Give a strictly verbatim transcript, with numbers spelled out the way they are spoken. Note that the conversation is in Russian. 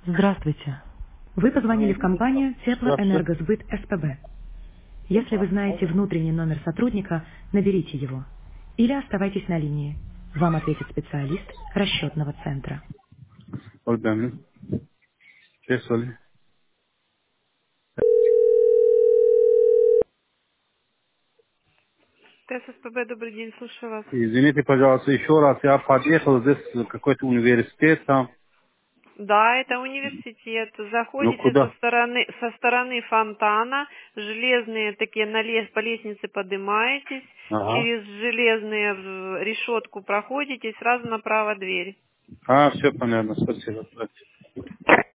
Здравствуйте. Вы позвонили в компанию Здравствуйте. Теплоэнергосбыт СПБ. Если вы знаете внутренний номер сотрудника, наберите его. Или оставайтесь на линии. Вам ответит специалист расчетного центра. Ольга, честно. ТССПБ, добрый день, слушаю вас. Извините, пожалуйста, еще раз. Я подъехал, здесь какой-то университет там. Да, это университет. Ну, Заходите со куда? стороны, со стороны фонтана, железные такие на лес, по лестнице поднимаетесь, Ага. через железные в- решетку проходите, и сразу направо дверь. А, все понятно, спасибо.